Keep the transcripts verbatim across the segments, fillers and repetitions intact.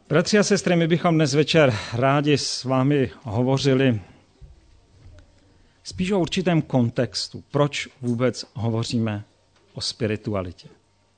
Bratři a sestry, my bychom dnes večer rádi s vámi hovořili spíš o určitém kontextu. Proč vůbec hovoříme o spiritualitě?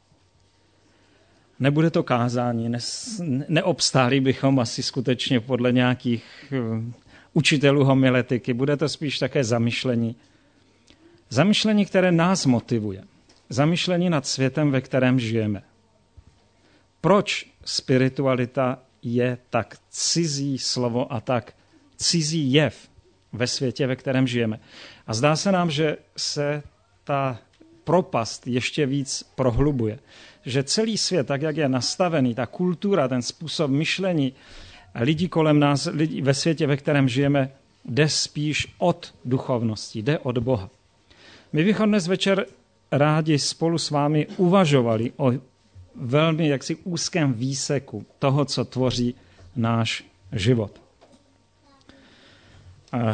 Nebude to kázání, ne, neobstáli bychom asi skutečně podle nějakých uh, učitelů homiletiky. Bude to spíš také zamyšlení. Zamyšlení, které nás motivuje. Zamyšlení nad světem, ve kterém žijeme. Proč spiritualita je tak cizí slovo a tak cizí jev ve světě, ve kterém žijeme? A zdá se nám, že se ta propast ještě víc prohlubuje. Že celý svět, tak jak je nastavený, ta kultura, ten způsob myšlení lidí kolem nás, lidí ve světě, ve kterém žijeme, jde spíš od duchovnosti, jde od Boha. My bychom dnes večer rádi spolu s vámi uvažovali o velmi jaksi úzkém výseku toho, co tvoří náš život. Eh,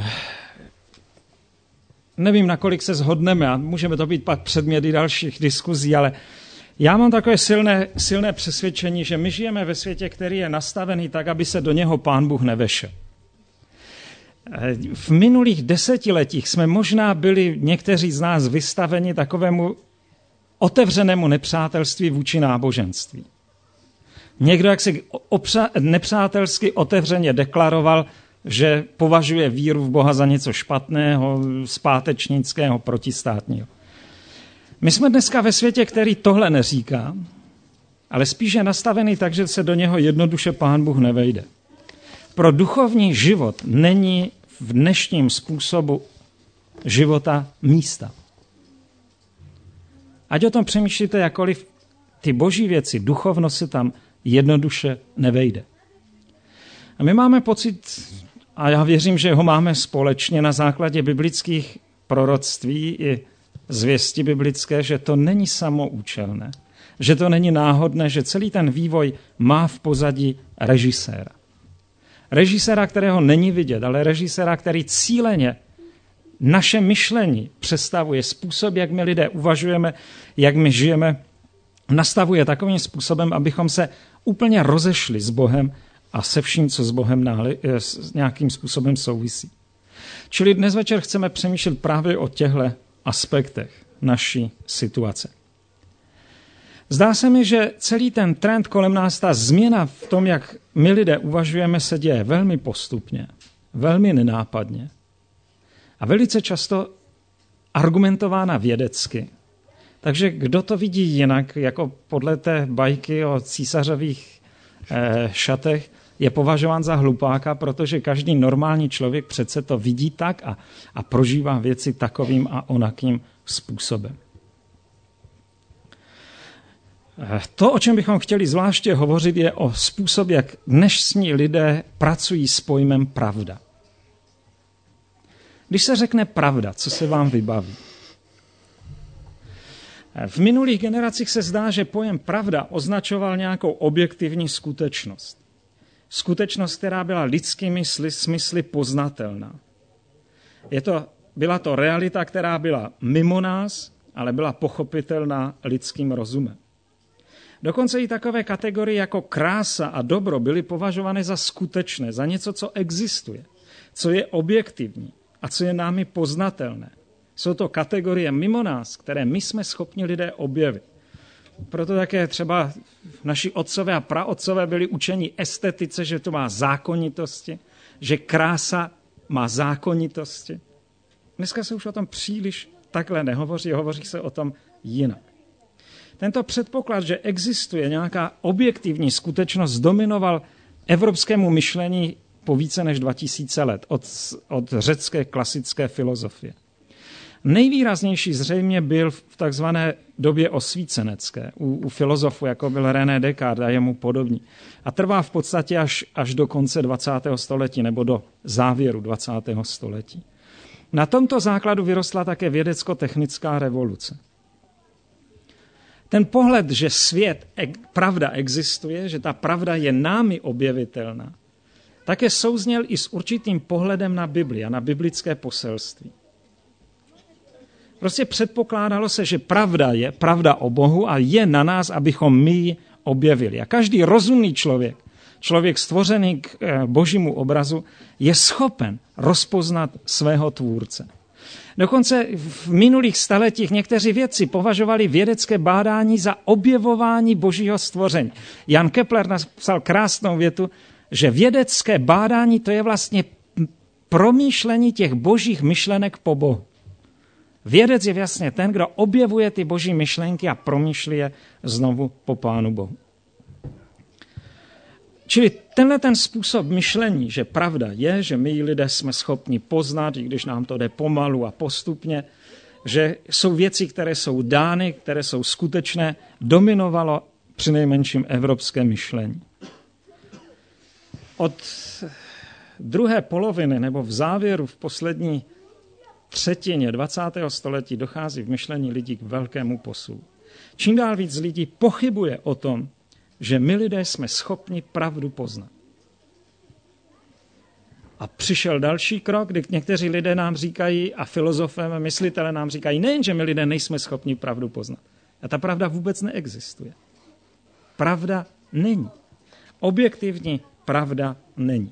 nevím, nakolik se shodneme a můžeme to být pak předmět i dalších diskuzí, ale já mám takové silné, silné přesvědčení, že my žijeme ve světě, který je nastavený tak, aby se do něho Pán Bůh nevešel. V minulých desetiletích jsme možná byli někteří z nás vystaveni takovému otevřenému nepřátelství vůči náboženství. Někdo jak si opřa- nepřátelsky otevřeně deklaroval, že považuje víru v Boha za něco špatného, zpátečnického, protistátního. My jsme dneska ve světě, který tohle neříká, ale spíš je nastavený tak, že se do něho jednoduše Pán Bůh nevejde. Pro duchovní život není v dnešním způsobu života místa. Ať o tom přemýšlíte jakkoliv, ty boží věci, duchovnost se tam jednoduše nevejde. A my máme pocit, a já věřím, že ho máme společně na základě biblických proroctví i zvěsti biblické, že to není samoučelné, že to není náhodné, že celý ten vývoj má v pozadí režiséra. Režiséra, kterého není vidět, ale režiséra, který cíleně naše myšlení představuje, způsob, jak my lidé uvažujeme, jak my žijeme, nastavuje takovým způsobem, abychom se úplně rozešli s Bohem a se vším, co s Bohem náli, s nějakým způsobem souvisí. Čili dnes večer chceme přemýšlet právě o těchto aspektech naší situace. Zdá se mi, že celý ten trend kolem nás, ta změna v tom, jak my lidé uvažujeme, se děje velmi postupně, velmi nenápadně a velice často argumentována vědecky. Takže kdo to vidí jinak, jako podle té bajky o císařových eh, šatech, je považován za hlupáka, protože každý normální člověk přece to vidí tak a, a prožívá věci takovým a onakým způsobem. To, o čem bychom chtěli zvláště hovořit, je o způsob, jak dnešní lidé pracují s pojmem pravda. Když se řekne pravda, co se vám vybaví? V minulých generacích se zdá, že pojem pravda označoval nějakou objektivní skutečnost. Skutečnost, která byla lidskými smysly poznatelná. Je to, byla to realita, která byla mimo nás, ale byla pochopitelná lidským rozumem. Dokonce i takové kategorie jako krása a dobro byly považovány za skutečné, za něco, co existuje, co je objektivní a co je námi poznatelné. Jsou to kategorie mimo nás, které my jsme schopni lidé objevit. Proto také třeba naši otcové a praotcové byli učeni estetice, že to má zákonitosti, že krása má zákonitosti. Dneska se už o tom příliš takhle nehovoří, hovoří se o tom jinak. Tento předpoklad, že existuje nějaká objektivní skutečnost, dominoval evropskému myšlení po více než dva tisíce let od, od řecké klasické filozofie. Nejvýraznější zřejmě byl v takzvané době osvícenecké, u, u filozofů, jako byl René Descartes a jemu podobní. A trvá v podstatě až, až do konce dvacátého století nebo do závěru dvacátého století. Na tomto základu vyrostla také vědecko-technická revoluce. Ten pohled, že svět, pravda existuje, že ta pravda je námi objevitelná, také souzněl i s určitým pohledem na Bibli a na biblické poselství. Prostě předpokládalo se, že pravda je pravda o Bohu a je na nás, abychom my ji objevili. A každý rozumný člověk, člověk stvořený k božímu obrazu, je schopen rozpoznat svého tvůrce. Dokonce v minulých staletích někteří vědci považovali vědecké bádání za objevování božího stvoření. Jan Kepler napsal krásnou větu, že vědecké bádání to je vlastně promýšlení těch božích myšlenek po Bohu. Vědec je vlastně ten, kdo objevuje ty boží myšlenky a promýšlí je znovu po Pánu Bohu. Čili tenhle ten způsob myšlení, že pravda je, že my lidé jsme schopni poznat, i když nám to jde pomalu a postupně, že jsou věci, které jsou dány, které jsou skutečné, dominovalo přinejmenším evropské myšlení. Od druhé poloviny nebo v závěru v poslední třetině dvacátého století dochází v myšlení lidí k velkému posunu. Čím dál víc lidí pochybuje o tom, že my lidé jsme schopni pravdu poznat. A přišel další krok, kdy někteří lidé nám říkají, a filozofové, myslitelé nám říkají, nejen, že my lidé nejsme schopni pravdu poznat. A ta pravda vůbec neexistuje. Pravda není. Objektivní pravda není.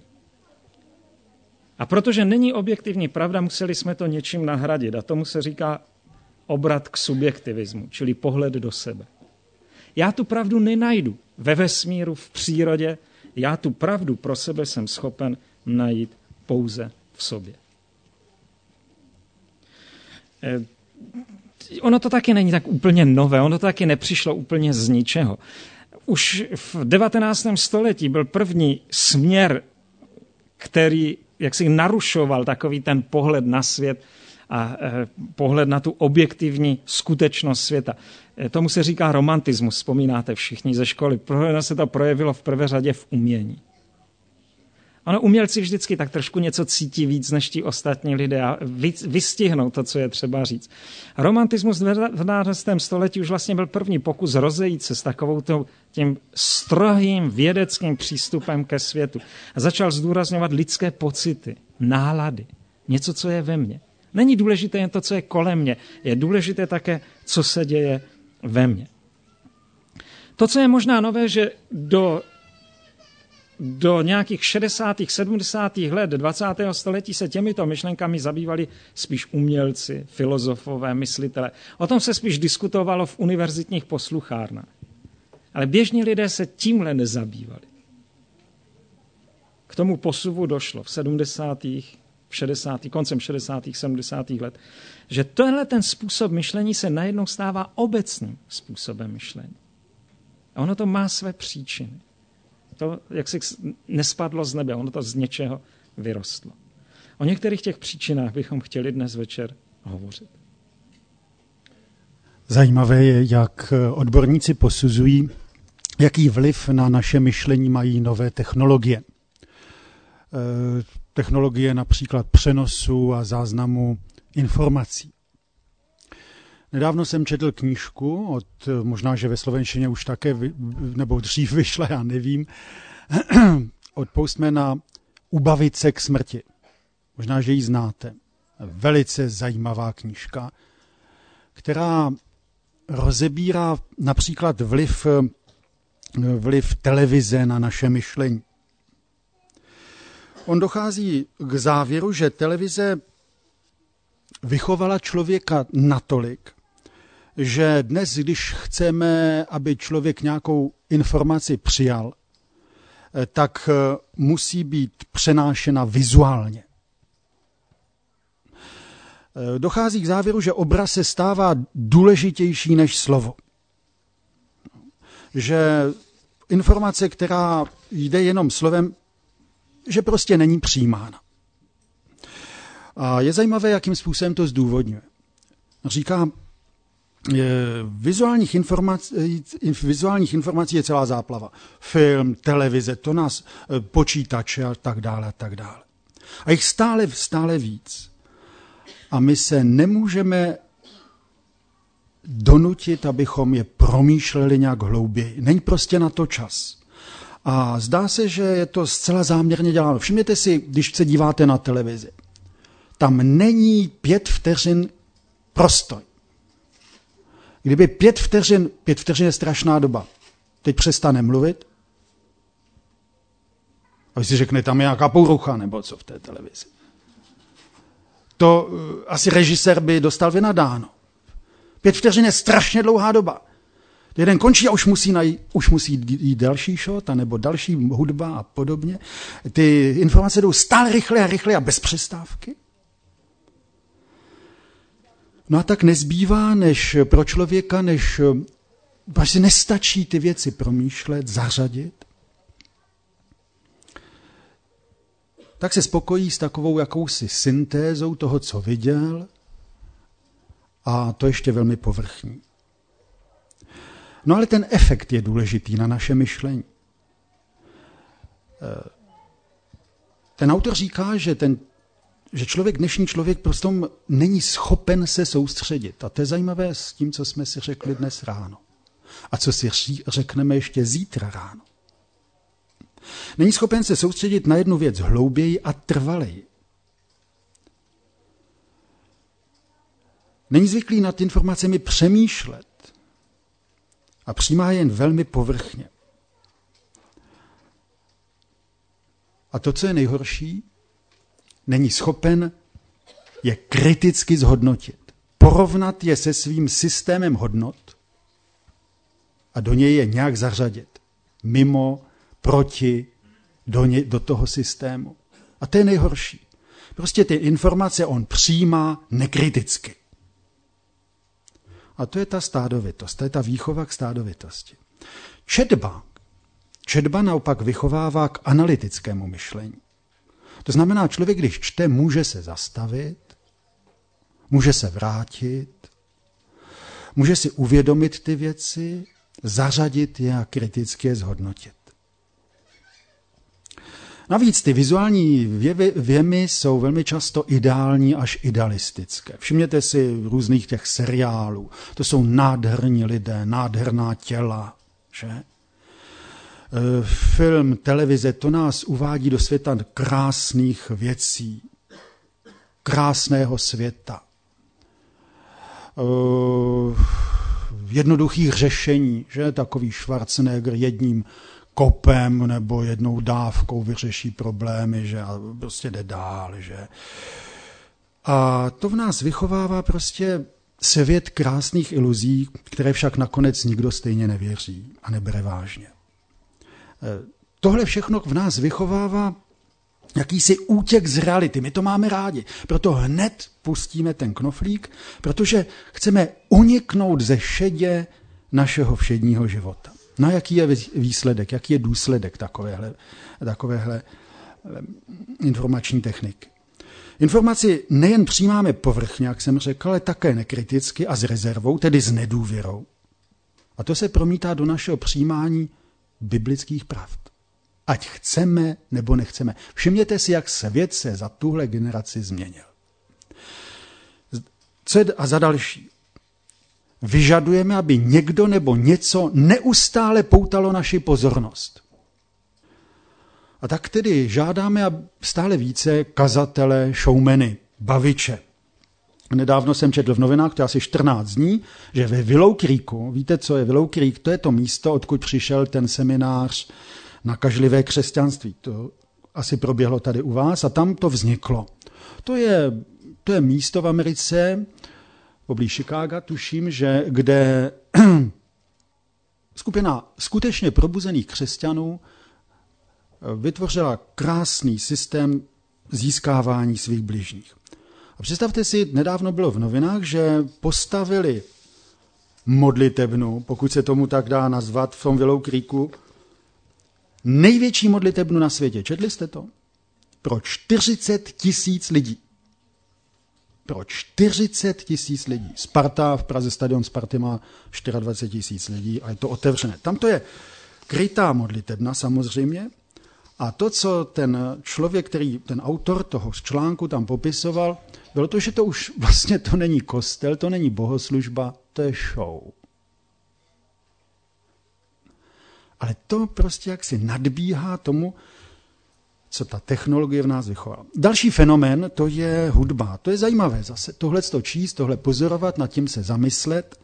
A protože není objektivní pravda, museli jsme to něčím nahradit. A tomu se říká obrat k subjektivismu, čili pohled do sebe. Já tu pravdu nenajdu ve vesmíru, v přírodě. Já tu pravdu pro sebe jsem schopen najít pouze v sobě. Ono to taky není tak úplně nové, ono to taky nepřišlo úplně z ničeho. Už v devatenáctém století byl první směr, který jaksi narušoval takový ten pohled na svět a eh, pohled na tu objektivní skutečnost světa. Eh, tomu se říká romantismus, vzpomínáte všichni ze školy. Proto se to projevilo v prvé řadě v umění. Ono umělci vždycky tak trošku něco cítí víc než ti ostatní lidé a vystihnou to, co je třeba říct. Romantismus v dvanáctém století už vlastně byl první pokus rozejít se s takovou tím strohým vědeckým přístupem ke světu. A začal zdůrazňovat lidské pocity, nálady, něco, co je ve mně. Není důležité jen to, co je kolem mě, je důležité také, co se děje ve mně. To, co je možná nové, že do Do nějakých šedesátých, sedmdesátých let dvacátého století se těmito myšlenkami zabývali spíš umělci, filozofové, myslitelé. O tom se spíš diskutovalo v univerzitních posluchárnách. Ale běžní lidé se tímhle nezabývali. K tomu posuvu došlo v sedmdesátých, v šedesátých, koncem šedesátých, sedmdesátých let, že tenhle ten způsob myšlení se najednou stává obecným způsobem myšlení. A ono to má své příčiny. To, jak si nespadlo z nebe, ono to z něčeho vyrostlo. O některých těch příčinách bychom chtěli dnes večer hovořit. Zajímavé je, jak odborníci posuzují, jaký vliv na naše myšlení mají nové technologie. Technologie například přenosu a záznamu informací. Nedávno jsem četl knížku, od, možná, že ve slovenštině už také, nebo dřív vyšla, já nevím, od Postmana Ubavit se k smrti. Možná, že ji znáte. Velice zajímavá knížka, která rozebírá například vliv, vliv televize na naše myšlení. On dochází k závěru, že televize vychovala člověka natolik, že dnes, když chceme, aby člověk nějakou informaci přijal, tak musí být přenášena vizuálně. Dochází k závěru, že obraz se stává důležitější než slovo. Že informace, která jde jenom slovem, že prostě není přijímána. A je zajímavé, jakým způsobem to zdůvodňuje. Říká, vizuálních informací, vizuálních informací je celá záplava. Film, televize, to nás, počítače a tak dále a tak dále. A jich stále, stále víc. A my se nemůžeme donutit, abychom je promýšleli nějak hlouběji. Není prostě na to čas. A zdá se, že je to zcela záměrně děláno. Všimněte si, když se díváte na televizi. Tam není pět vteřin prostoj. Kdyby pět vteřin, pět vteřin je strašná doba, teď přestane mluvit, A vy si řekne, tam je nějaká porucha, nebo co v té televizi. To uh, asi režisér by dostal vynadáno. Pět vteřin je strašně dlouhá doba. Jeden končí a už musí, najít, už musí jít další shot, nebo další hudba a podobně. Ty informace jdou stále rychle a rychle a bez přestávky. No a tak nezbývá než pro člověka, než vlastně nestačí ty věci promýšlet, zařadit. Tak se spokojí s takovou jakousi syntézou toho, co viděl, a to ještě velmi povrchní. No ale ten efekt je důležitý na naše myšlení. Ten autor říká, že, ten, že člověk, dnešní člověk prostě není schopen se soustředit. A to je zajímavé s tím, co jsme si řekli dnes ráno. A co si řekneme ještě zítra ráno. Není schopen se soustředit na jednu věc hlouběji a trvaleji. Není zvyklý nad informacemi přemýšlet a přijímá jen velmi povrchně. A to, co je nejhorší, není schopen je kriticky zhodnotit. Porovnat je se svým systémem hodnot a do něj je nějak zařadit. Mimo, proti, do, ně, do toho systému. A to je nejhorší. Prostě ty informace on přijímá nekriticky. A to je ta stádovitost, to je ta výchova k stádovitosti. Četba. Četba naopak vychovává k analytickému myšlení. To znamená, člověk, když čte, může se zastavit, může se vrátit, může si uvědomit ty věci, zařadit je a kriticky je zhodnotit. Navíc ty vizuální věmy jsou velmi často ideální až idealistické. Všimněte si různých těch seriálů. To jsou nádherní lidé, nádherná těla. Že? Film, televize, to nás uvádí do světa krásných věcí. Krásného světa. Jednoduchých řešení. Že? Takový Schwarzenegger jedním kopem nebo jednou dávkou vyřeší problémy, že a prostě jde dál, že. A to v nás vychovává prostě svět krásných iluzí, které však nakonec nikdo stejně nevěří a nebere vážně. Tohle všechno v nás vychovává jakýsi útěk z reality. My to máme rádi. Proto hned pustíme ten knoflík, protože chceme uniknout ze šedě našeho všedního života. No jaký je výsledek, jaký je důsledek takovéhle, takovéhle informační techniky? Informaci nejen přijímáme povrchně, jak jsem řekl, ale také nekriticky a s rezervou, tedy s nedůvěrou. A to se promítá do našeho přijímání biblických pravd. Ať chceme nebo nechceme. Všimněte si, jak svět se za tuhle generaci změnil. Co je a za další? Vyžadujeme, aby někdo nebo něco neustále poutalo naši pozornost. A tak tedy žádáme stále více kazatele, showmany, baviče. Nedávno jsem četl v novinách, to je asi čtrnáct dní, že ve Willow Creeku, víte, co je Willow Creek? To je to místo, odkud přišel ten seminář Nakažlivé křesťanství. To asi proběhlo tady u vás a tam to vzniklo. To je, to je místo v Americe, poblíž Chicaga, tuším, že kde skupina skutečně probuzených křesťanů vytvořila krásný systém získávání svých bližních. A představte si, nedávno bylo v novinách, že postavili modlitebnu, pokud se tomu tak dá nazvat, v tom Willow Creeku, největší modlitebnu na světě. Četli jste to? Pro čtyřicet tisíc lidí. Pro čtyřicet tisíc lidí. Sparta, v Praze stadion Sparty má dvacet čtyři tisíc lidí a je to otevřené. Tam to je krytá modlitebna samozřejmě. A to, co ten člověk, který, ten autor toho článku tam popisoval, bylo to, že to už vlastně to není kostel, to není bohoslužba, to je show. Ale to prostě jaksi nadbíhá tomu, co ta technologie v nás vychovala. Další fenomén, to je hudba. To je zajímavé zase. Tohle to číst, tohle pozorovat, nad tím se zamyslet.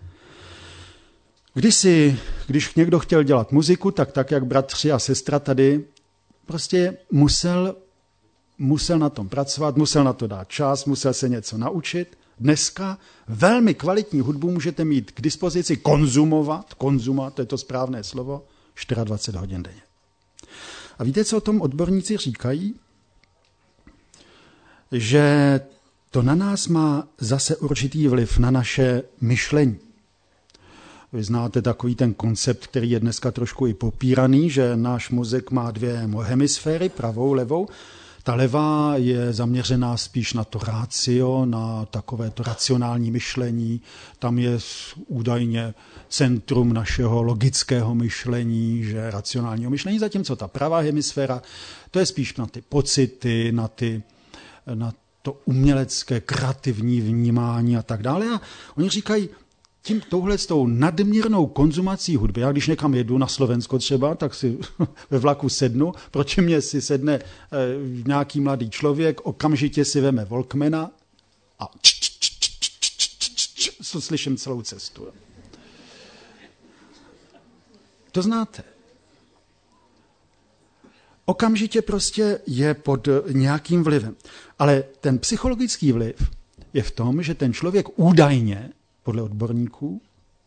Když, si, když někdo chtěl dělat muziku, tak tak, jak bratři a sestra tady prostě musel, musel na tom pracovat, musel na to dát čas, musel se něco naučit. Dneska velmi kvalitní hudbu můžete mít k dispozici, konzumovat, konzumovat, to je to správné slovo, dvacet čtyři hodin denně. A víte, co o tom odborníci říkají? Že to na nás má zase určitý vliv na naše myšlení. Vy znáte takový ten koncept, který je dneska trošku i popíraný, že náš mozek má dvě hemisféry, pravou, levou. Ta levá je zaměřená spíš na to ratio, na takové to racionální myšlení. Tam je údajně centrum našeho logického myšlení, že racionálního myšlení, zatímco ta pravá hemisféra, to je spíš na ty pocity, na, ty, na to umělecké, kreativní vnímání a tak dále. A oni říkají, tím touhle s tou nadměrnou konzumací hudby, já když někam jedu na Slovensko třeba, tak si ve vlaku sednu, proč mě si sedne e, nějaký mladý člověk, okamžitě si veme Walkmana a č, č, č, č, č, č, č, co slyším celou cestu. To znáte. Okamžitě prostě je pod nějakým vlivem. Ale ten psychologický vliv je v tom, že ten člověk údajně podle odborníků,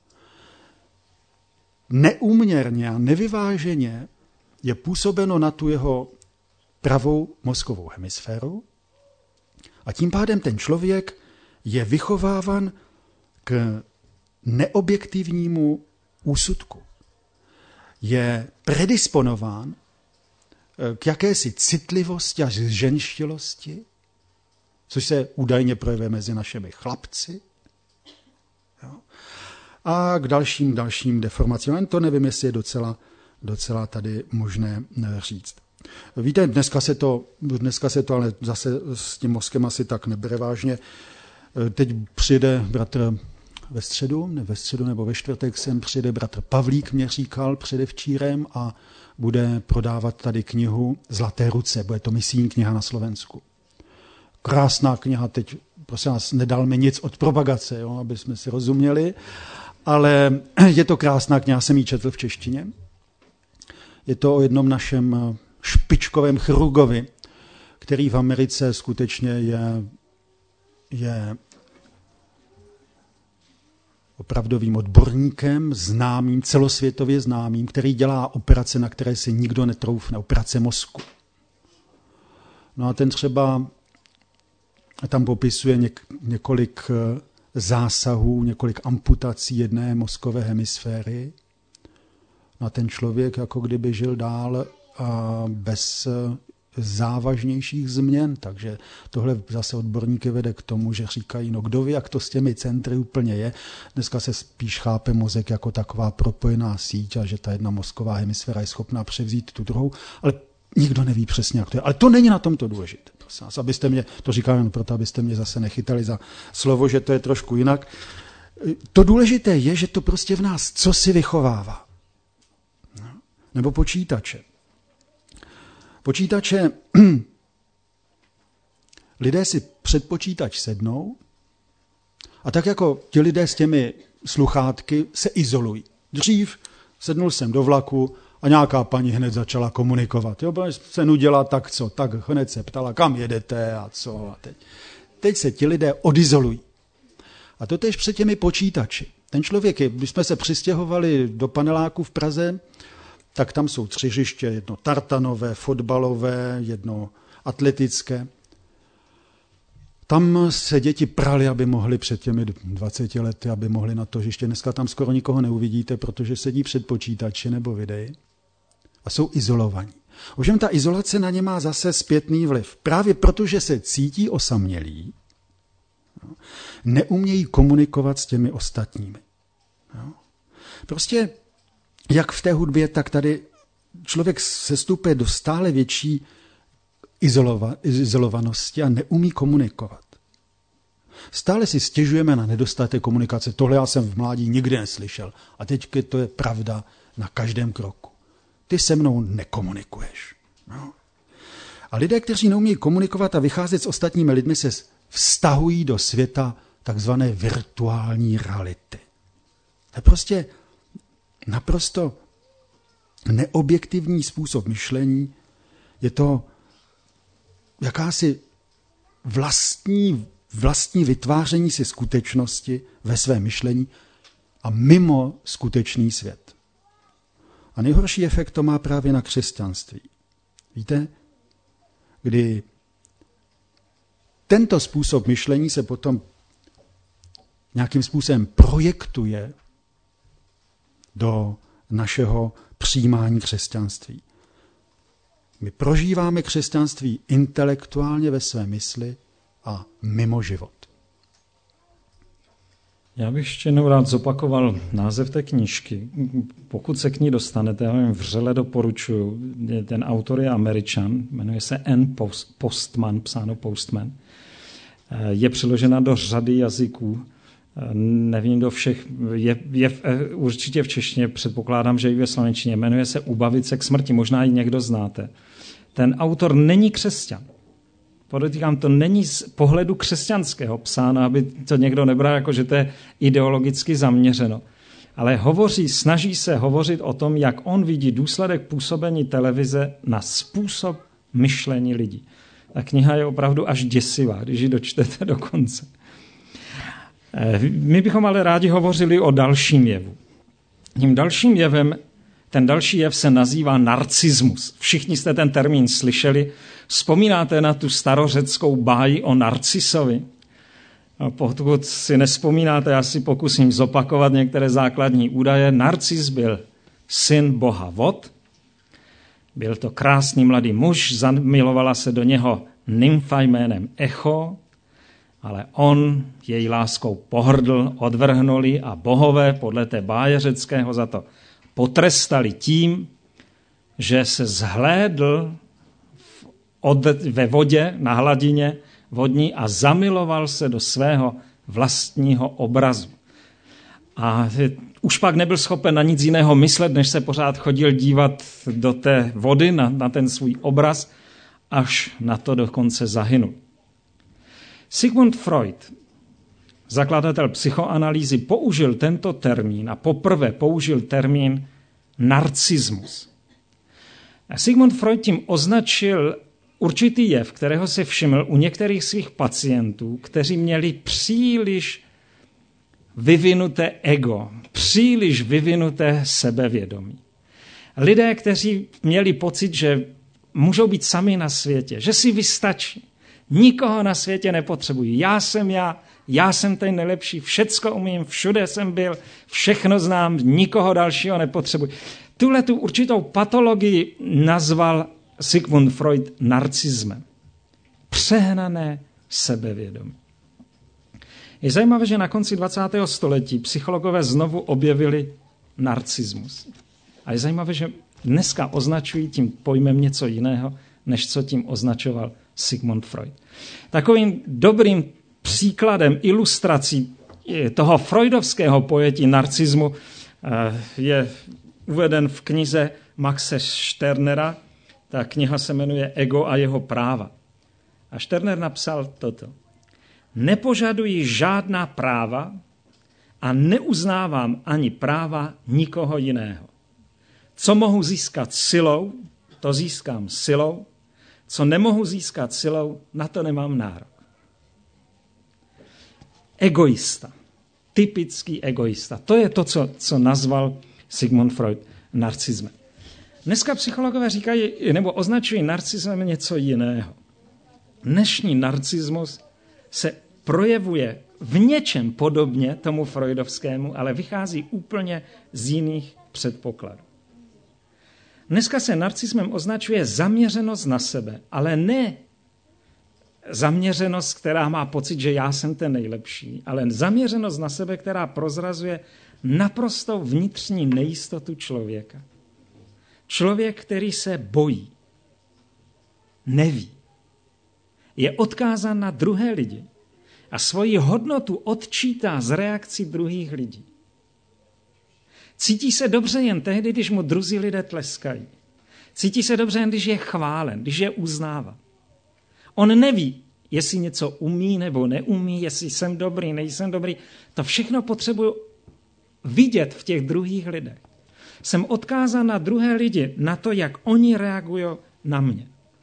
neúměrně a nevyváženě je působeno na tu jeho pravou mozkovou hemisféru a tím pádem ten člověk je vychováván k neobjektivnímu úsudku. Je predisponován k jakési citlivosti a ženštilosti, což se údajně projevuje mezi našimi chlapci, a k dalším, dalším deformacím. To nevím, jestli je docela, docela tady možné říct. Víte, dneska se to, dneska se to ale zase s tím mozkem asi tak nebere vážně. Teď přijde bratr ve středu, ne ve středu nebo ve čtvrtek sem přijde bratr Pavlík, mě říkal předevčírem a bude prodávat tady knihu Zlaté ruce. Bude to misijní kniha na Slovensku. Krásná kniha, teď prosím vás, nedal mi nic od propagace, jo, aby jsme si rozuměli, ale je to krásná kniha, jsem ji četl v češtině. Je to o jednom našem špičkovém chirurgovi, který v Americe skutečně je, je opravdovým odborníkem, známým, celosvětově známým, který dělá operace, na které si nikdo netroufne, operace mozku. No a ten třeba tam popisuje něk, několik zásahů, několik amputací jedné mozkové hemisféry. No a ten člověk jako kdyby žil dál a bez závažnějších změn. Takže tohle zase odborníky vede k tomu, že říkají, no kdo ví, jak to s těmi centry úplně je. Dneska se spíš chápe mozek jako taková propojená síť a že ta jedna mozková hemisféra je schopná převzít tu druhou, ale nikdo neví přesně, jak to je. Ale to není na tom to důležité. Prosím vás, abyste mě, to říkám jen proto, abyste mě zase nechytali za slovo, že to je trošku jinak. To důležité je, že to prostě v nás co si vychovává. Nebo počítače. Počítače, lidé si před počítač sednou a tak jako ti lidé s těmi sluchátky se izolují. Dřív sednul jsem do vlaku a nějaká paní hned začala komunikovat. Jo, se nudila, tak co, tak hned se ptala, kam jedete a co. A teď. teď se ti lidé odizolují. A to tež před těmi počítači. Ten člověk, je, když jsme se přistěhovali do paneláku v Praze, tak tam jsou tři hřiště, jedno tartanové, fotbalové, jedno atletické. Tam se děti prali, aby mohli před těmi dvaceti lety, aby mohli na to hřiště. Dneska tam skoro nikoho neuvidíte, protože sedí před počítači nebo videí a jsou izolovaní. Ovšem ta izolace na ně má zase zpětný vliv. Právě protože se cítí osamělí, neumějí komunikovat s těmi ostatními. Prostě jak v té hudbě, tak tady člověk sestupuje do stále větší izolova, izolovanosti a neumí komunikovat. Stále si stěžujeme na nedostatek komunikace. Tohle já jsem v mládí nikdy neslyšel. A teď to je pravda na každém kroku. Ty se mnou nekomunikuješ. No. A lidé, kteří neumějí komunikovat a vycházet s ostatními lidmi, se vztahují do světa takzvané virtuální reality. To je prostě naprosto neobjektivní způsob myšlení, Je to jakási vlastní, vlastní vytváření si skutečnosti ve své myšlení a mimo skutečný svět. A nejhorší efekt to má právě na křesťanství. Víte, kdy tento způsob myšlení se potom nějakým způsobem projektuje do našeho přijímání křesťanství. My prožíváme křesťanství intelektuálně ve své mysli a mimo život. Já bych ještě jednou rád zopakoval název té knížky. Pokud se k ní dostanete, já vám vřele doporučuji. Ten autor je Američan, jmenuje se N. Postman, psáno Postman. Je přeložena do řady jazyků. Nevím do všech, je, je v, určitě v češtině, předpokládám, že i ve slovenštině. Jmenuje se Ubavit se k smrti, možná ji někdo znáte. Ten autor není křesťan. Podotýkám, to není z pohledu křesťanského psáno, aby to někdo nebral jako, že to je ideologicky zaměřeno. Ale hovoří, snaží se hovořit o tom, jak on vidí důsledek působení televize na způsob myšlení lidí. Ta kniha je opravdu až děsivá, když ji dočtete do konce. My bychom ale rádi hovořili o dalším jevu. Tím dalším jevem, ten další jev se nazývá narcismus. Všichni jste ten termín slyšeli. Vzpomínáte na tu starořeckou báji o Narcisovi? A pokud si nevzpomínáte, já si pokusím zopakovat některé základní údaje. Narcis byl syn boha vod. Byl to krásný mladý muž, zamilovala se do něho nymfa jménem Echo, ale on její láskou pohrdl, odvrhnul ji a bohové podle té báje řeckého za to potrestali tím, že se zhlédl od, ve vodě, na hladině vodní a zamiloval se do svého vlastního obrazu. A už pak nebyl schopen na nic jiného myslet, než se pořád chodil dívat do té vody, na, na ten svůj obraz, až na to dokonce zahynul. Sigmund Freud, zakladatel psychoanalýzy, použil tento termín a poprvé použil termín narcismus. A Sigmund Freud tím označil určitý jev, kterého se všiml u některých svých pacientů, kteří měli příliš vyvinuté ego, příliš vyvinuté sebevědomí. Lidé, kteří měli pocit, že můžou být sami na světě, že si vystačí. Nikoho na světě nepotřebuji. Já jsem já, já jsem ten nejlepší, všecko umím, všude jsem byl, všechno znám, nikoho dalšího nepotřebuji. Tuhle tu určitou patologii nazval Sigmund Freud narcismem. Přehnané sebevědomí. Je zajímavé, že na konci dvacátého století psychologové znovu objevili narcismus. A je zajímavé, že dneska označují tím pojmem něco jiného, než co tím označoval Sigmund Freud. Takovým dobrým příkladem, ilustrací toho freudovského pojetí narcismu je uveden v knize Maxe Sternera. Ta kniha se jmenuje Ego a jeho práva. A Sterner napsal toto. Nepožaduji žádná práva a neuznávám ani práva nikoho jiného. Co mohu získat silou, to získám silou. Co nemohu získat silou, na to nemám nárok. Egoista. Typický egoista. To je to, co, co nazval Sigmund Freud narcismem. Dneska psychologové říkají, nebo označují narcismem něco jiného. Dnešní narcismus se projevuje v něčem podobně tomu freudovskému, ale vychází úplně z jiných předpokladů. Dneska se narcismem označuje zaměřenost na sebe, ale ne zaměřenost, která má pocit, že já jsem ten nejlepší, ale zaměřenost na sebe, která prozrazuje naprostou vnitřní nejistotu člověka. Člověk, který se bojí, neví, je odkázán na druhé lidi a svoji hodnotu odčítá z reakcí druhých lidí. Cítí se dobře jen tehdy, když mu druzí lidé tleskají. Cítí se dobře jen, když je chválen, když je uznává. On neví, jestli něco umí nebo neumí, jestli jsem dobrý, nejsem dobrý. To všechno potřebuji vidět v těch druhých lidech. Jsem odkázán na druhé lidi, na to, jak oni reagují na mě.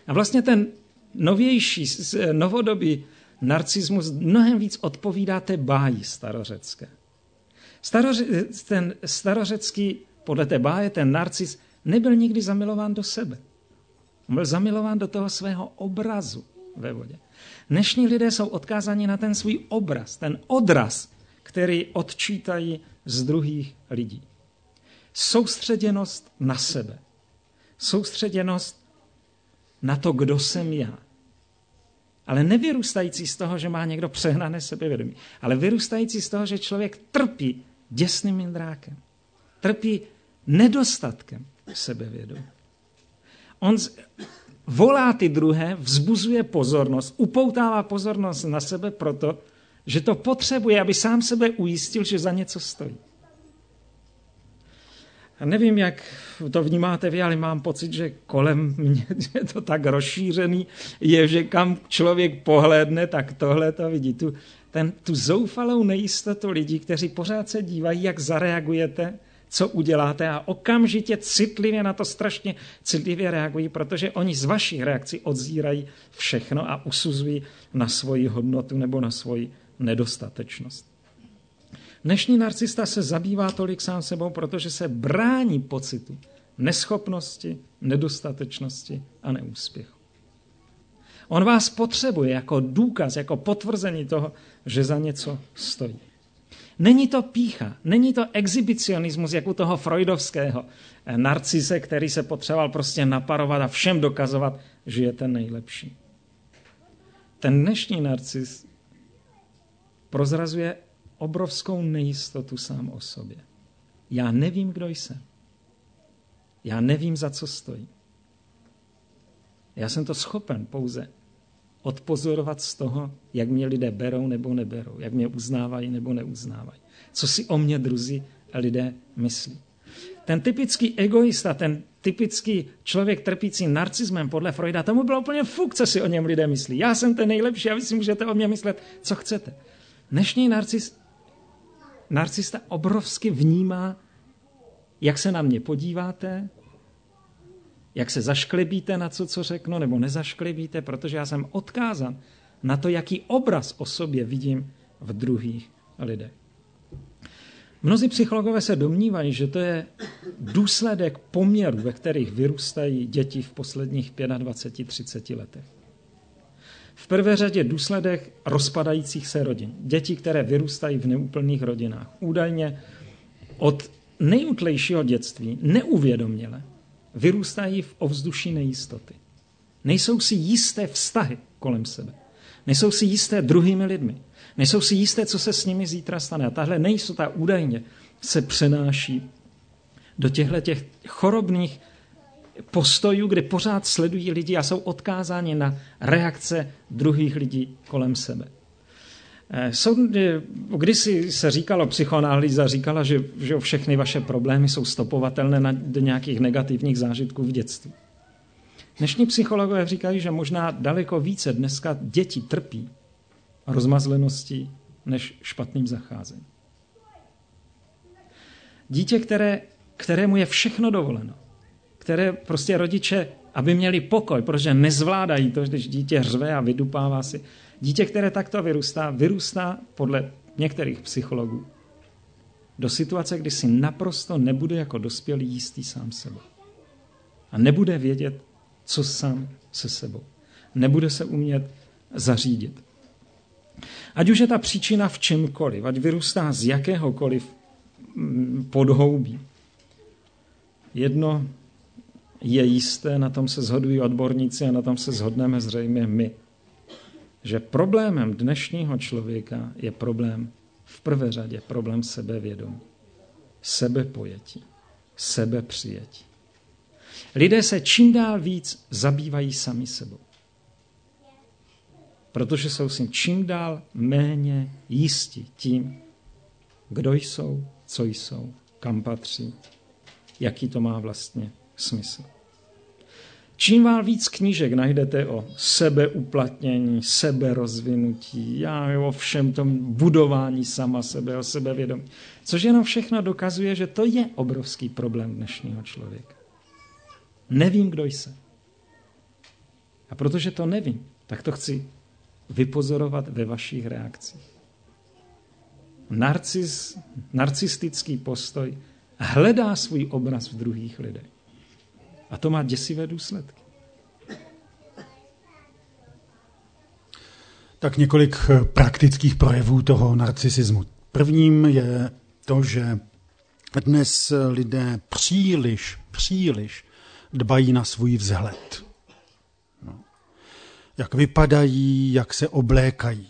A vlastně ten novější, novodobý narcismus mnohem víc odpovídá té báji starořecké. Staroře, ten starořecký, podle té báje, ten narcis nebyl nikdy zamilován do sebe. On byl zamilován do toho svého obrazu ve vodě. Dnešní lidé jsou odkázáni na ten svůj obraz, ten odraz, který odčítají z druhých lidí. Soustředěnost na sebe. Soustředěnost na to, kdo jsem já. Ale nevyrůstající z toho, že má někdo přehnané sebevědomí, ale vyrůstající z toho, že člověk trpí děsným mindrákem. Trpí nedostatkem sebevědomí. On volá ty druhé, vzbuzuje pozornost, upoutává pozornost na sebe proto, že to potřebuje, aby sám sebe ujistil, že za něco stojí. A nevím, jak to vnímáte vy, ale mám pocit, že kolem mě je to tak rozšířený, je, že kam člověk pohlédne, tak tohle to vidí. Tu, ten, tu zoufalou nejistotu lidí, kteří pořád se dívají, jak zareagujete, co uděláte a okamžitě citlivě na to strašně citlivě reagují, protože oni z vašich reakcí odzírají všechno a usuzují na svoji hodnotu nebo na svoji nedostatečnost. Dnešní narcista se zabývá tolik sám sebou, protože se brání pocitu neschopnosti, nedostatečnosti a neúspěchu. On vás potřebuje jako důkaz, jako potvrzení toho, že za něco stojí. Není to pýcha, není to exhibicionismus, jako toho freudovského narcise, který se potřeboval prostě naparovat a všem dokazovat, že je ten nejlepší. Ten dnešní narcis prozrazuje obrovskou nejistotu sám o sobě. Já nevím, kdo jsem. Já nevím, za co stojí. Já jsem to schopen pouze odpozorovat z toho, jak mě lidé berou nebo neberou, jak mě uznávají nebo neuznávají. Co si o mě druzí lidé myslí. Ten typický egoista, ten typický člověk trpící narcismem podle Freuda, tomu bylo úplně fuk, co si o něm lidé myslí. Já jsem ten nejlepší a vy si můžete o mě myslet, co chcete. Dnešní narcis, narcista obrovsky vnímá, jak se na mě podíváte, jak se zašklebíte na co, co řeknu, nebo nezašklebíte, protože já jsem odkázan na to, jaký obraz o sobě vidím v druhých lidech. Mnozí psychologové se domnívají, že to je důsledek poměrů, ve kterých vyrůstají děti v posledních dvaceti pěti třiceti letech. V prvé řadě důsledek rozpadajících se rodin. Děti, které vyrůstají v neúplných rodinách. Údajně od nejútlejšího dětství neuvědoměle vyrůstají v ovzduší nejistoty. Nejsou si jisté vztahy kolem sebe. Nejsou si jisté druhými lidmi. Nejsou si jisté, co se s nimi zítra stane. A tahle nejistota údajně se přenáší do těchto těch chorobných postojů, kde pořád sledují lidi a jsou odkázáni na reakce druhých lidí kolem sebe. Jsou, kdysi se říkalo, psychoanalýza říkala, že, že všechny vaše problémy jsou stopovatelné na, do nějakých negativních zážitků v dětství. Dnešní psychologové říkají, že možná daleko více dneska děti trpí rozmazleností než špatným zacházením. Dítě, které, kterému je všechno dovoleno, které prostě rodiče, aby měli pokoj, protože nezvládají to, když dítě řve a vydupává si. Dítě, které takto vyrůstá, vyrůstá podle některých psychologů do situace, kdy si naprosto nebude jako dospělý jistý sám sebou. A nebude vědět, co sám se sebou. Nebude se umět zařídit. Ať už je ta příčina v čemkoliv, ať vyrůstá z jakéhokoliv podhoubí. Jedno je jisté, na tom se shodují odborníci a na tom se shodneme zřejmě my, že problémem dnešního člověka je problém v prvé řadě problém sebevědomí, sebepojetí, sebepřijetí. Lidé se čím dál víc zabývají sami sebou, protože jsou si čím dál méně jistí tím, kdo jsou, co jsou, kam patří, jaký to má vlastně smysl. Čím dál víc knížek najdete o sebeuplatnění, seberozvinutí, já o všem tom budování sama sebe, o sebevědomí, což jenom všechno dokazuje, že to je obrovský problém dnešního člověka. Nevím, kdo jsem. A protože to nevím, tak to chci vypozorovat ve vašich reakcích. Narcis, narcistický postoj hledá svůj obraz v druhých lidech. A to má děsivé důsledky. Tak několik praktických projevů toho narcisismu. Prvním je to, že dnes lidé příliš, příliš dbají na svůj vzhled. No. Jak vypadají, jak se oblékají.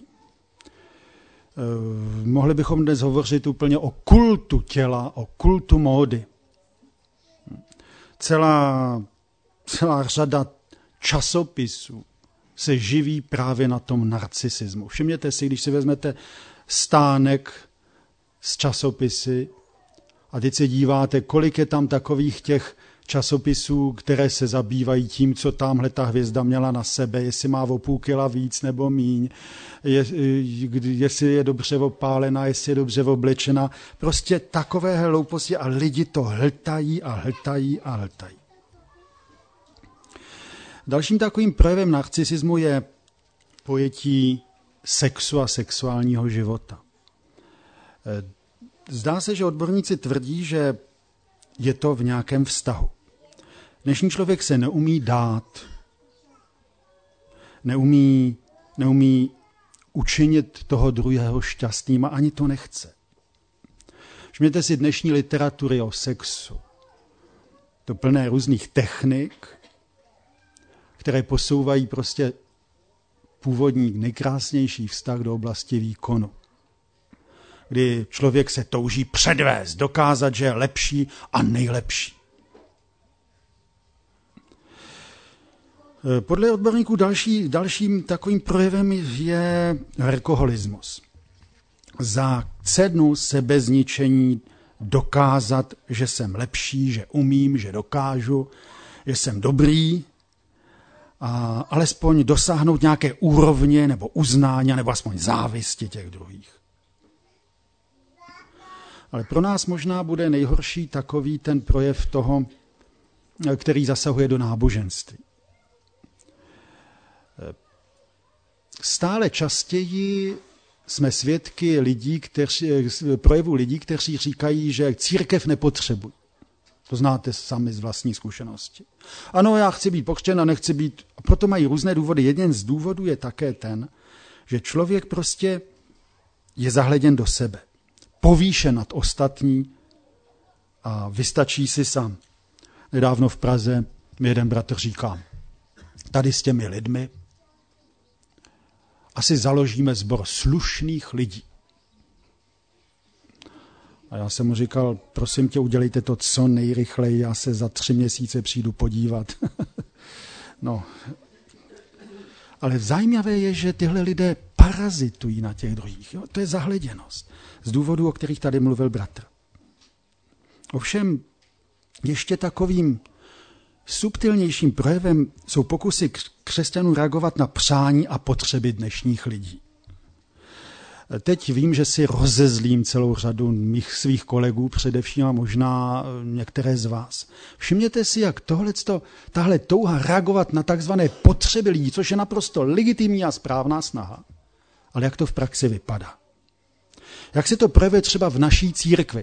Eh, mohli bychom dnes hovořit úplně o kultu těla, o kultu módy. Celá, celá řada časopisů se živí právě na tom narcisismu. Všimněte si, když si vezmete stánek z časopisy a teď se díváte, kolik je tam takových těch časopisů, které se zabývají tím, co tamhle ta hvězda měla na sebe, jestli má o půl kila víc nebo míň, je, jestli je dobře opálená, jestli je dobře oblečena. Prostě takové hlouposti a lidi to hltají a hltají a hltají. Dalším takovým projevem narcisismu je pojetí sexu a sexuálního života. Zdá se, že odborníci tvrdí, že je to v nějakém vztahu. Dnešní člověk se neumí dát, neumí, neumí učinit toho druhého šťastným a ani to nechce. Všimněte si dnešní literatury o sexu. To plné různých technik, které posouvají prostě původní nejkrásnější vztah do oblasti výkonu. Kdy člověk se touží předvést, dokázat, že je lepší a nejlepší. Podle odborníků další, dalším takovým projevem je alkoholismus. Za cenu sebezničení dokázat, že jsem lepší, že umím, že dokážu, že jsem dobrý, a alespoň dosáhnout nějaké úrovně nebo uznání, nebo aspoň závisti těch druhých. Ale pro nás možná bude nejhorší takový ten projev toho, který zasahuje do náboženství. Stále častěji jsme svědky lidí, kteří, projevu lidí, kteří říkají, že církev nepotřebují. To znáte sami z vlastní zkušenosti. Ano, já chci být pokřtěn a nechci být... A proto mají různé důvody. Jeden z důvodů je také ten, že člověk prostě je zahleděn do sebe. Povýšen nad ostatní a vystačí si sám. Nedávno v Praze mi jeden bratr říká, tady s těmi lidmi asi založíme sbor slušných lidí. A já jsem mu říkal, prosím tě, udělejte to co nejrychleji, já se za tři měsíce přijdu podívat. No. Ale zajímavé je, že tyhle lidé parazitují na těch druhých. Jo? To je zahleděnost. Z důvodů, o kterých tady mluvil bratr. Ovšem, ještě takovým subtilnějším projevem jsou pokusy křesťanů reagovat na přání a potřeby dnešních lidí. Teď vím, že si rozezlím celou řadu mých svých kolegů, především a možná některé z vás. Všimněte si, jak tohleto, tahle touha reagovat na takzvané potřeby lidí, což je naprosto legitimní a správná snaha, ale jak to v praxi vypadá. Jak se to projevuje třeba v naší církvi,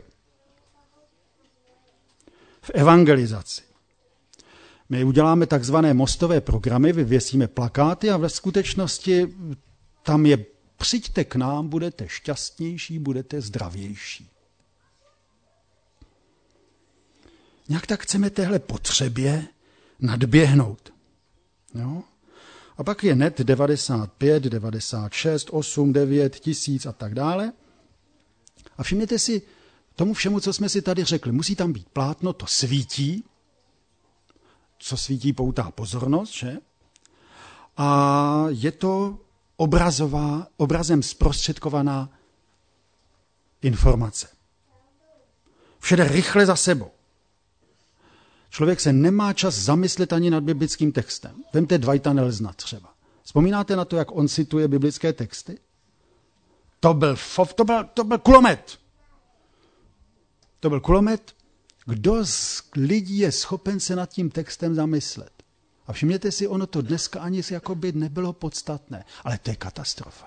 v evangelizaci. My uděláme takzvané mostové programy, vyvěsíme plakáty a ve skutečnosti tam je přijďte k nám, budete šťastnější, budete zdravější. Nějak tak chceme téhle potřebě nadběhnout. Jo? A pak je net devadesát pět, devadesát šest, osm, devět, tisíc a tak dále. A všimněte si tomu všemu, co jsme si tady řekli. Musí tam být plátno, to svítí, co svítí, poutá pozornost, že? A je to obrazová, obrazem zprostředkovaná informace. Všede rychle za sebou. Člověk se nemá čas zamyslet ani nad biblickým textem. Vemte Dwighta Nelsona třeba. Vzpomínáte na to, jak on cituje biblické texty? To byl, fov, to byl, to byl kulomet. To byl kulomet. Kdo z lidí je schopen se nad tím textem zamyslet? A všimněte si, ono to dneska ani jakoby nebylo podstatné, ale to je katastrofa.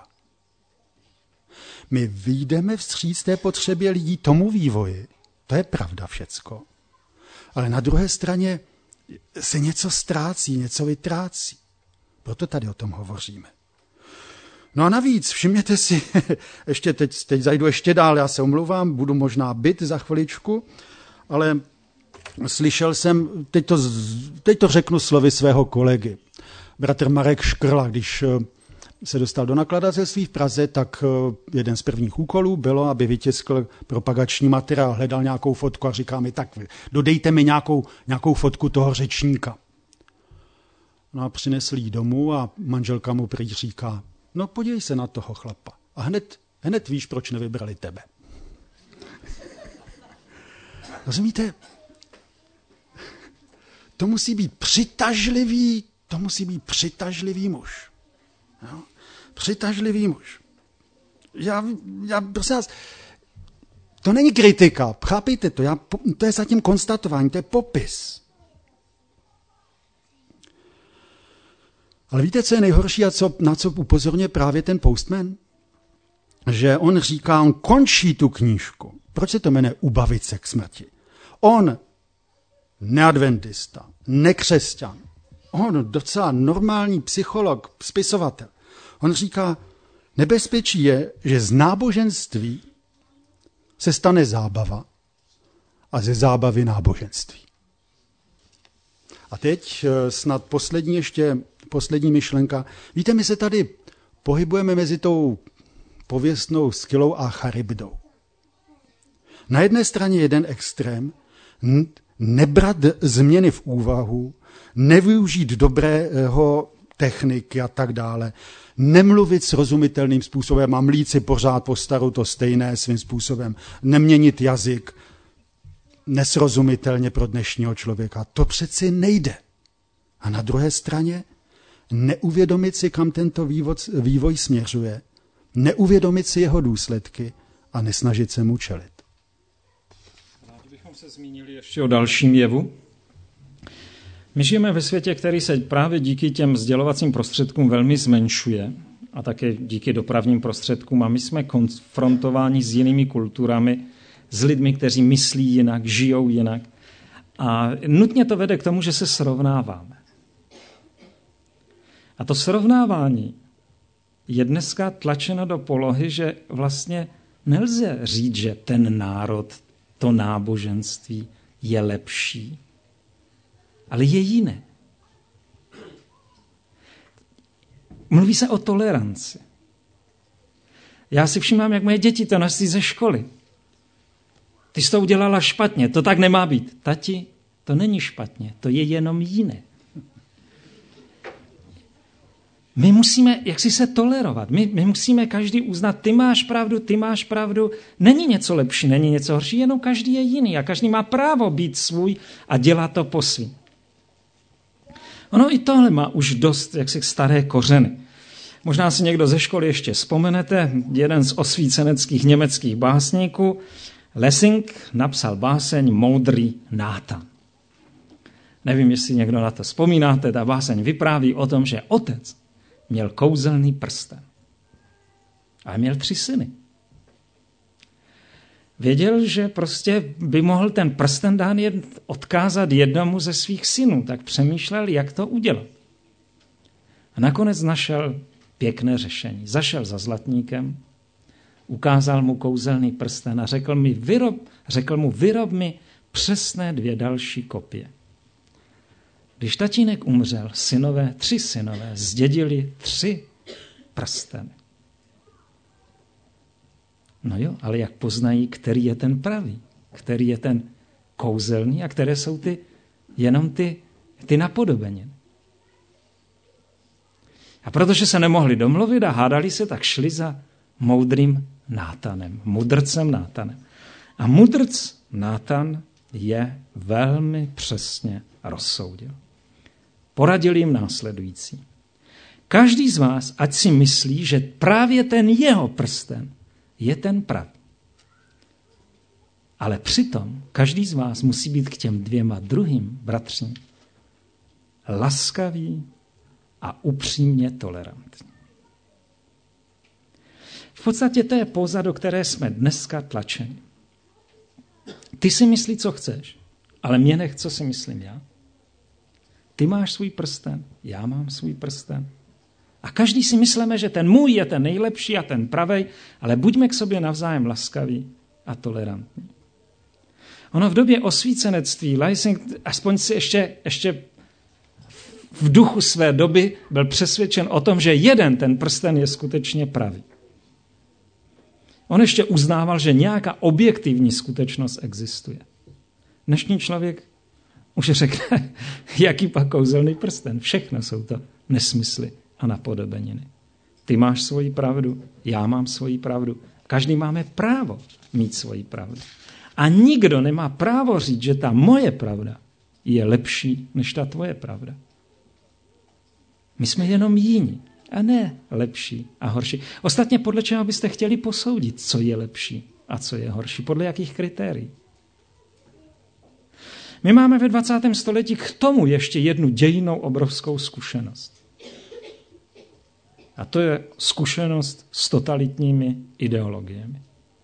My vyjdeme vstříc té potřebě lidí tomu vývoji, to je pravda všecko, ale na druhé straně se něco ztrácí, něco vytrácí. Proto tady o tom hovoříme. No a navíc, všimněte si, ještě teď, teď zajdu ještě dál, já se omlouvám, budu možná byt za chviličku, ale slyšel jsem, teď to, teď to řeknu slovy svého kolegy, bratr Marek Škrla, když se dostal do nakladatelství v Praze, tak jeden z prvních úkolů bylo, aby vytiskl propagační materiál, hledal nějakou fotku a říká mi, tak dodejte mi nějakou, nějakou fotku toho řečníka. No a přinesl jí domů a manželka mu prý říká, no podívej se na toho chlapa a hned, hned víš, proč nevybrali tebe. Rozumíte? To musí být přitažlivý, to musí být přitažlivý muž. Jo? Přitažlivý muž. Já, já prosím vás, to není kritika, chápejte to, já, to je zatím konstatování, to je popis. Ale víte, co je nejhorší a co, na co upozorňuje právě ten postman? Že on říká, on končí tu knížku. Proč se to jmenuje Ubavit se k smrti? On, neadventista, nekřesťan, on docela normální psycholog, spisovatel, on říká, nebezpečí je, že z náboženství se stane zábava a ze zábavy náboženství. A teď snad poslední ještě, poslední myšlenka. Víte, my se tady pohybujeme mezi tou pověstnou Skylou a Charybdou. Na jedné straně jeden extrém, nebrat změny v úvahu, nevyužít dobrého techniky a tak dále, nemluvit srozumitelným způsobem a mlít si pořád po staru to stejné svým způsobem, neměnit jazyk nesrozumitelně pro dnešního člověka. To přeci nejde. A na druhé straně neuvědomit si, kam tento vývoj, vývoj směřuje, neuvědomit si jeho důsledky a nesnažit se mu čelit. Rádi bychom se zmínili ještě o dalším jevu. My žijeme ve světě, který se právě díky těm sdělovacím prostředkům velmi zmenšuje a také díky dopravním prostředkům a my jsme konfrontováni s jinými kulturami, s lidmi, kteří myslí jinak, žijou jinak a nutně to vede k tomu, že se srovnáváme. A to srovnávání je dneska tlačeno do polohy, že vlastně nelze říct, že ten národ, to náboženství je lepší, ale je jiné. Mluví se o toleranci. Já si všímám, jak moje děti to nosí ze školy. Ty jsi to udělala špatně, to tak nemá být. Tati, to není špatně, to je jenom jiné. My musíme jaksi se tolerovat. My, my musíme každý uznat, ty máš pravdu, ty máš pravdu. Není něco lepší, není něco horší, jenom každý je jiný a každý má právo být svůj a dělat to po svým. Ono i tohle má už dost jaksi staré kořeny. Možná si někdo ze školy ještě vzpomenete, jeden z osvíceneckých německých básníků, Lessing, napsal báseň Moudrý Nátan. Nevím, jestli někdo na to vzpomínáte, ta báseň vypráví o tom, že otec měl kouzelný prsten. Ale měl tři syny. Věděl, že prostě by mohl ten prsten dán jed, odkázat jednomu ze svých synů, tak přemýšlel, jak to udělat. A nakonec našel pěkné řešení. Zašel za zlatníkem, ukázal mu kouzelný prsten a řekl, mi, vyrob, řekl mu, vyrob mi přesné dvě další kopie. Když tatínek umřel, synové, tři synové zdědili tři prsteny. No jo, ale jak poznají, který je ten pravý, který je ten kouzelný a které jsou ty, jenom ty, ty napodobeniny. A protože se nemohli domluvit a hádali se, tak šli za moudrým Nátanem, mudrcem Nátanem. A mudrc Nátan je velmi přesně rozsoudil. Poradil jim následující. Každý z vás, ať si myslí, že právě ten jeho prsten je ten pravý. Ale přitom každý z vás musí být k těm dvěma druhým bratřím laskavý a upřímně tolerantní. V podstatě to je póza, do které jsme dneska tlačeni. Ty si myslí, co chceš, ale mě nech, co si myslím já. Ty máš svůj prsten, já mám svůj prsten. A každý si myslíme, že ten můj je ten nejlepší a ten pravej, ale buďme k sobě navzájem laskaví a tolerantní. Ono v době osvícenectví, Lysing, aspoň si ještě, ještě v duchu své doby byl přesvědčen o tom, že jeden ten prsten je skutečně pravý. On ještě uznával, že nějaká objektivní skutečnost existuje. Dnešní člověk už řekne, jaký pak kouzelný prsten. Všechno jsou to nesmysly a napodobeniny. Ty máš svoji pravdu, já mám svoji pravdu. Každý máme právo mít svoji pravdu. A nikdo nemá právo říct, že ta moje pravda je lepší než ta tvoje pravda. My jsme jenom jiní a ne lepší a horší. Ostatně podle čeho byste chtěli posoudit, co je lepší a co je horší? Podle jakých kritérií? My máme ve dvacátém století k tomu ještě jednu dějinnou obrovskou zkušenost. A to je zkušenost s totalitními ideologiemi.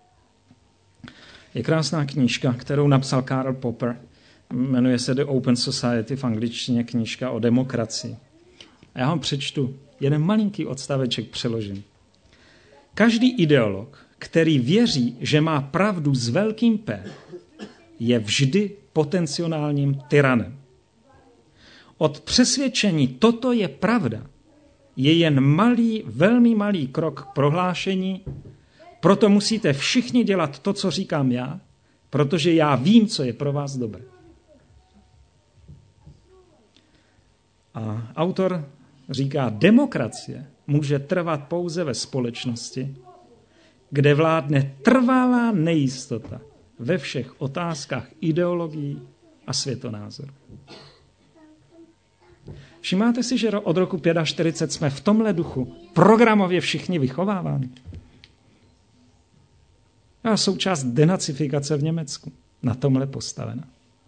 Je krásná knížka, kterou napsal Karl Popper. Jmenuje se The Open Society, v angličtině knížka o demokracii. A já vám přečtu jeden malinký odstaveček přeložen. Každý ideolog, který věří, že má pravdu s velkým P, je vždy potenciálním tyranem. Od přesvědčení toto je pravda je jen malý, velmi malý krok k prohlášení, proto musíte všichni dělat to, co říkám já, protože já vím, co je pro vás dobré. A autor říká, demokracie může trvat pouze ve společnosti, kde vládne trvalá nejistota ve všech otázkách ideologií a světonázoru. Všimáte si, že od roku čtyřicet pět jsme v tomhle duchu programově všichni vychováváni? A součást denacifikace v Německu na tomhle postavena.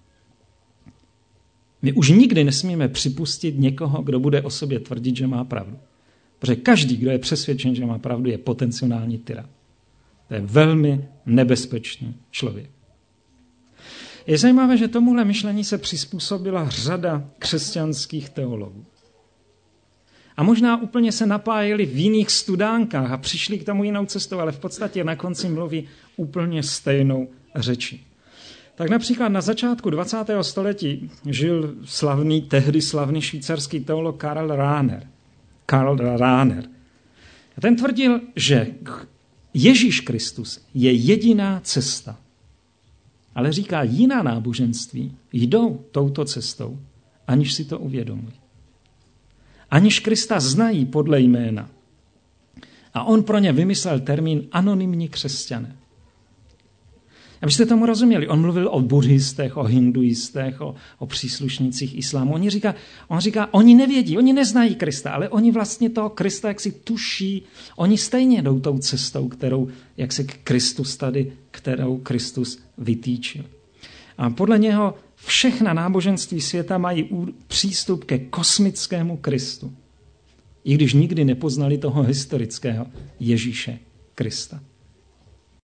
My už nikdy nesmíme připustit někoho, kdo bude o sobě tvrdit, že má pravdu. Protože každý, kdo je přesvědčen, že má pravdu, je potenciální tyran. To je velmi nebezpečný člověk. Je zajímavé, že tomuhle myšlení se přizpůsobila řada křesťanských teologů. A možná úplně se napájeli v jiných studánkách a přišli k tomu jinou cestou, ale v podstatě na konci mluví úplně stejnou řečí. Tak například na začátku dvacátého století žil slavný, tehdy slavný švýcarský teolog Karl Rahner. Karl Rahner. A ten tvrdil, že Ježíš Kristus je jediná cesta. Ale říká, jiná náboženství jdou touto cestou, aniž si to uvědomují. Aniž Krista znají podle jména. A on pro ně vymyslel termín anonymní křesťané. Abyste tomu rozuměli, on mluvil o buddhistech, o hinduistech, o, o příslušnících islámu. On říká, on říká, oni nevědí, oni neznají Krista, ale oni vlastně toho Krista jak si tuší, oni stejně jdou tou cestou, kterou, jak se Kristus tady, kterou Kristus vytýčil. A podle něho všechna náboženství světa mají přístup ke kosmickému Kristu, i když nikdy nepoznali toho historického Ježíše Krista.